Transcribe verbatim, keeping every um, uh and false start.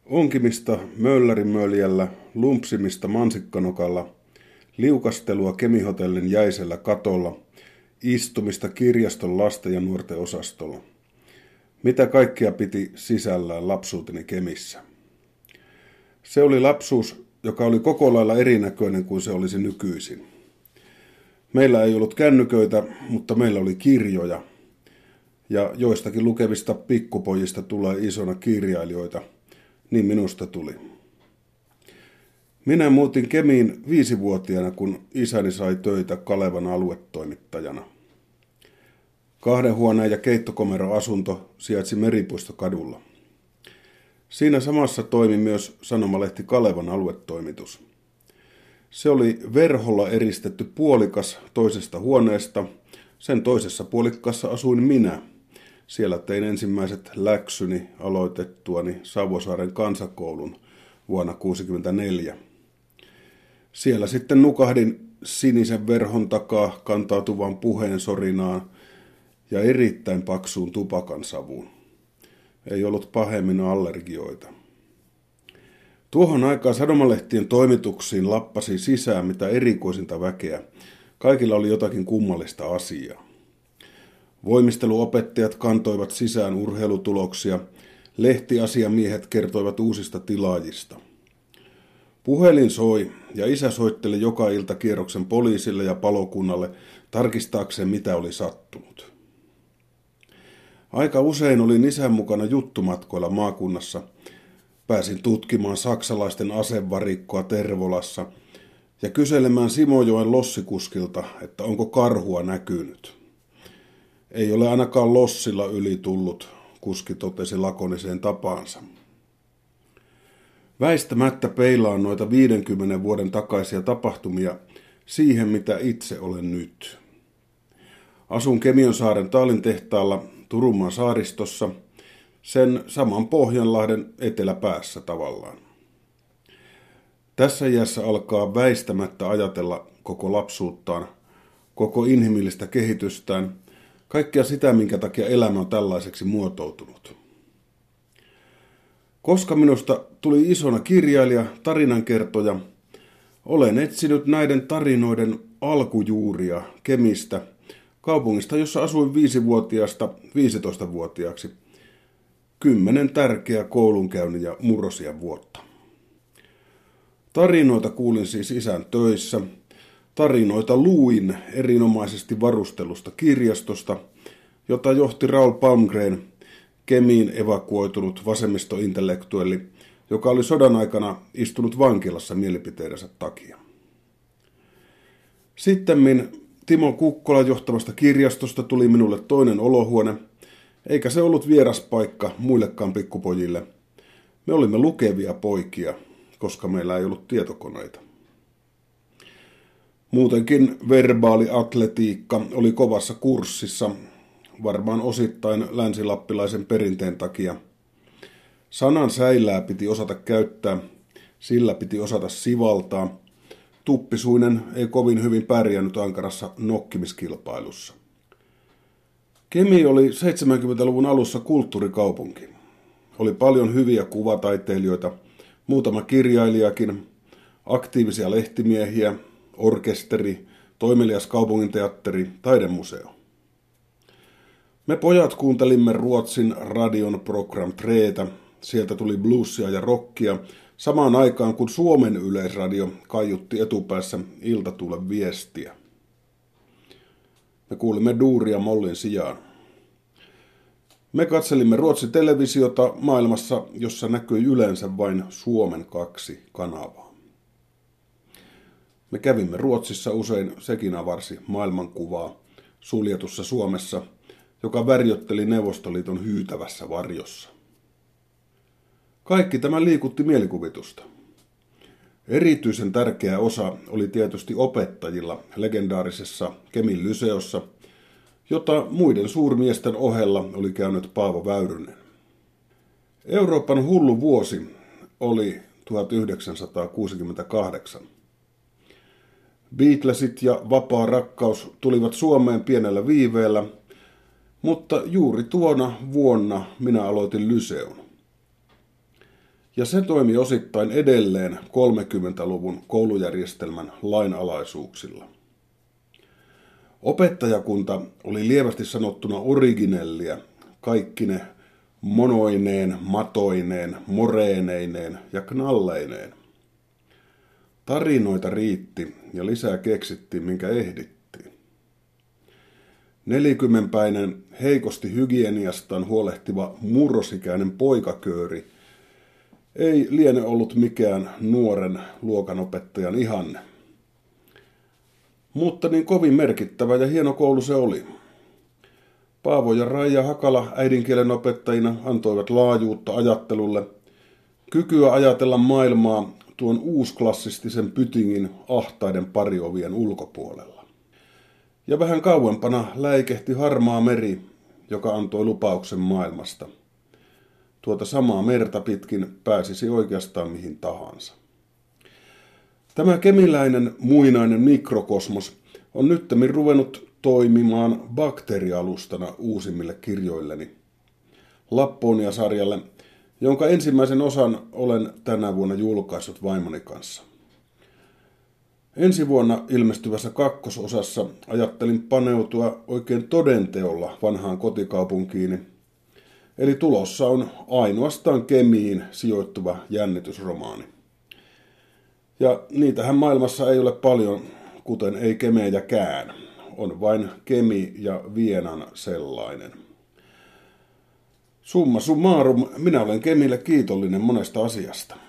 Onkimista möllärimöljällä, lumpsimista mansikkanokalla, liukastelua Kemihotellin jäisellä katolla, istumista kirjaston lasten ja nuorten osastolla. Mitä kaikkea piti sisällään lapsuuteni Kemissä? Se oli lapsuus, joka oli koko lailla erinäköinen kuin se olisi nykyisin. Meillä ei ollut kännyköitä, mutta meillä oli kirjoja. Ja joistakin lukevista pikkupojista tulee isona kirjailijoita, niin minusta tuli. Minä muutin Kemiin viisivuotiaana, kun isäni sai töitä Kalevan aluetoimittajana. Kahden huoneen ja keittokomeroasunto sijaitsi Meripuistokadulla. Siinä samassa toimi myös sanomalehti Kalevan aluetoimitus. Se oli verholla eristetty puolikas toisesta huoneesta. Sen toisessa puolikkaassa asuin minä. Siellä tein ensimmäiset läksyni aloitettuani Savosaaren kansakoulun vuonna tuhatyhdeksänsataakuusikymmentäneljä. Siellä sitten nukahdin sinisen verhon takaa kantautuvaan puheen sorinaan ja erittäin paksuun tupakan savuun. Ei ollut pahemmin allergioita. Tuohon aikaan sanomalehtien toimituksiin lappasi sisään mitä erikoisinta väkeä. Kaikilla oli jotakin kummallista asiaa. Voimisteluopettajat kantoivat sisään urheilutuloksia, lehtiasiamiehet kertoivat uusista tilaajista. Puhelin soi ja isä soitteli joka ilta kierroksen poliisille ja palokunnalle tarkistaakseen mitä oli sattunut. Aika usein olin isän mukana juttumatkoilla maakunnassa. Pääsin tutkimaan saksalaisten asevarikkoa Tervolassa ja kyselemään Simojoen lossikuskilta, että onko karhua näkynyt. Ei ole ainakaan lossilla yli tullut, kuski totesi lakoniseen tapaansa. Väistämättä peilaan noita viidenkymmenen vuoden takaisia tapahtumia siihen, mitä itse olen nyt. Asun Kemionsaaren Taalin-tehtaalla Turunmaan saaristossa, sen saman Pohjanlahden eteläpäässä tavallaan. Tässä iässä alkaa väistämättä ajatella koko lapsuuttaan, koko inhimillistä kehitystään, kaikkea sitä, minkä takia elämä on tällaiseksi muotoutunut. Koska minusta tuli isona kirjailija, tarinankertoja, olen etsinyt näiden tarinoiden alkujuuria Kemistä, kaupungista, jossa asuin viisivuotiaasta viisitoistavuotiaaksi. Kymmenen tärkeää koulunkäynnin ja murrosia vuotta. Tarinoita kuulin siis isän töissä. Tarinoita luin erinomaisesti varustelusta kirjastosta, jota johti Raoul Palmgren, Kemiin evakuoitunut vasemmistointellektuelli, joka oli sodan aikana istunut vankilassa mielipiteidensä takia. Sittemmin Timo Kukkola johtavasta kirjastosta tuli minulle toinen olohuone, eikä se ollut vieras paikka muillekaan pikkupojille. Me olimme lukevia poikia, koska meillä ei ollut tietokoneita. Muutenkin verbaali atletiikka oli kovassa kurssissa, varmaan osittain länsilappilaisen perinteen takia. Sanan säilää piti osata käyttää, sillä piti osata sivaltaa. Tuppisuinen ei kovin hyvin pärjännyt ankarassa nokkimiskilpailussa. Kemi oli seitsemänkymmentäluvun alussa kulttuurikaupunki. Oli paljon hyviä kuvataiteilijoita, muutama kirjailijakin, aktiivisia lehtimiehiä, orkesteri, toimelias kaupunginteatteri, taidemuseo. Me pojat kuuntelimme Ruotsin radion program Treetä, sieltä tuli bluesia ja rockia, samaan aikaan kun Suomen Yleisradio kaiutti etupäässä Iltatuulen viestiä. Me kuulimme duuria mollin sijaan. Me katselimme Ruotsin televisiota maailmassa, jossa näkyi yleensä vain Suomen kaksi kanavaa. Me kävimme Ruotsissa usein, sekin avarsi maailmankuvaa suljetussa Suomessa, joka värjötteli Neuvostoliiton hyytävässä varjossa. Kaikki tämä liikutti mielikuvitusta. Erityisen tärkeä osa oli tietysti opettajilla legendaarisessa Kemin lyseossa, jota muiden suurmiesten ohella oli käynyt Paavo Väyrynen. Euroopan hullu vuosi oli tuhatyhdeksänsataakuusikymmentäkahdeksan. Beatlesit ja vapaa rakkaus tulivat Suomeen pienellä viiveellä, mutta juuri tuona vuonna minä aloitin lyseon. ja se toimi osittain edelleen kolmekymmentäluvun koulujärjestelmän lainalaisuuksilla. Opettajakunta oli lievästi sanottuna originellia, kaikkine monoineen, matoineen, moreeneineen ja knalleineen. Tarinoita riitti ja lisää keksittiin, minkä ehdittiin. Nelikymmenpäinen, heikosti hygieniastaan huolehtiva murrosikäinen poikakööri ei liene ollut mikään nuoren luokanopettajan ihanne. Mutta niin kovin merkittävä ja hieno koulu se oli. Paavo ja Raija Hakala äidinkielen opettajina antoivat laajuutta ajattelulle, kykyä ajatella maailmaa tuon uusklassistisen pytingin ahtaiden pariovien ulkopuolella. Ja vähän kauempana läikehti harmaa meri, joka antoi lupauksen maailmasta. Tuota samaa merta pitkin pääsisi oikeastaan mihin tahansa. Tämä kemiläinen muinainen mikrokosmos on nyttemmin ruvennut toimimaan bakteerialustana uusimmille kirjoilleni. Lapponia-sarjalle, jonka ensimmäisen osan olen tänä vuonna julkaissut vaimoni kanssa. Ensi vuonna ilmestyvässä kakkososassa ajattelin paneutua oikein todenteolla vanhaan kotikaupunkiini, eli tulossa on ainoastaan Kemiin sijoittuva jännitysromaani. Ja niitähän maailmassa ei ole paljon, kuten ei Kemejäkään. On vain Kemi ja Vienan sellainen. Summa summarum, minä olen Kemille kiitollinen monesta asiasta.